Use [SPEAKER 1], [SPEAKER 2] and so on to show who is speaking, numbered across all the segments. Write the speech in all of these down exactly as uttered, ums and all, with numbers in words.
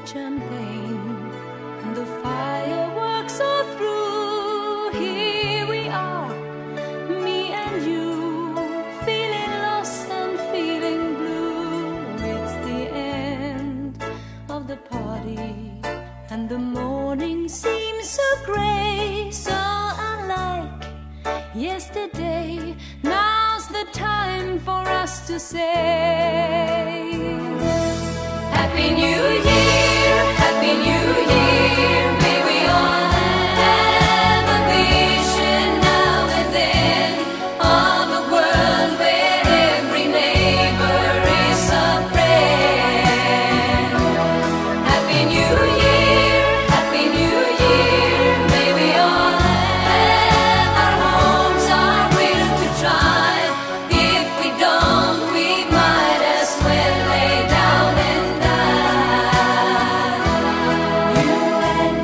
[SPEAKER 1] champagne and the fireworks are through. Here we are, me and you, feeling lost and feeling blue. It's the end of the party and the morning seems so grey, so unlike yesterday. Now's the time for us to say Happy New Year, Happy New Year. May we all have a vision now and then of a world where every neighbor is a friend. Happy New Year, Happy New Year. May we all have our homes, our will to try. If we don't, we might as well lay down and die. You and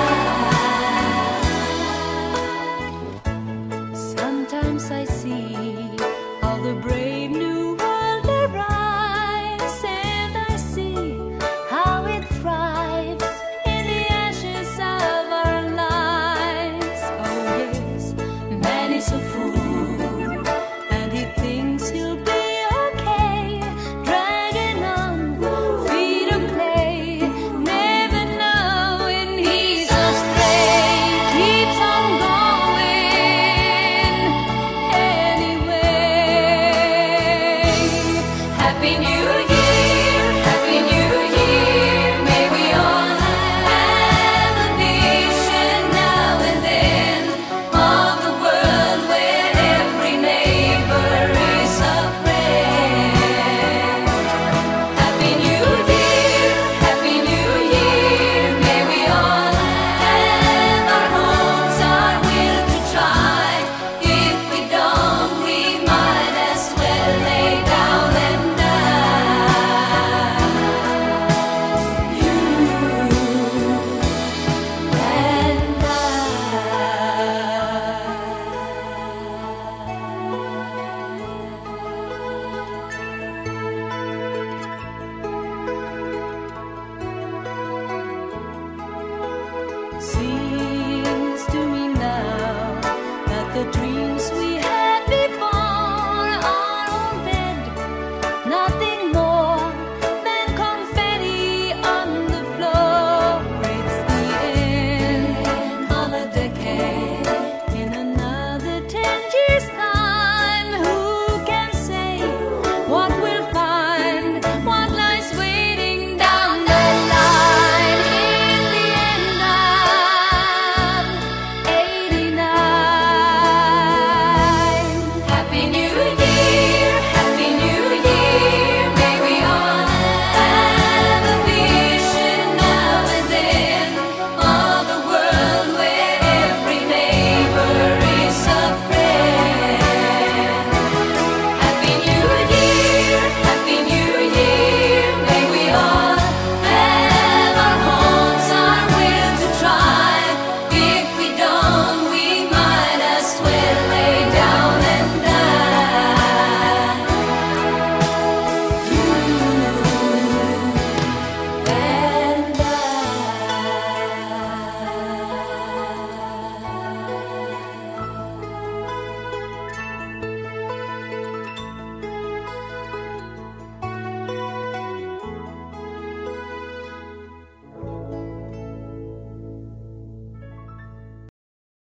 [SPEAKER 1] I. Sometimes I see how the brave new world arrives, and I see how it thrives in the ashes of our lives. Oh yes, man is a fool, and he thinks he'll be okay, dragging on feet of clay, never knowing he's astray. Keeps on going anyway. Happy New Year, Happy New Year. May we all have a vision now and then of a world where every neighbor is a friend. Happy New Year, Happy New Year. May we all have our homes, our will to try. If we don't, we might as well lay down and die. You and I. See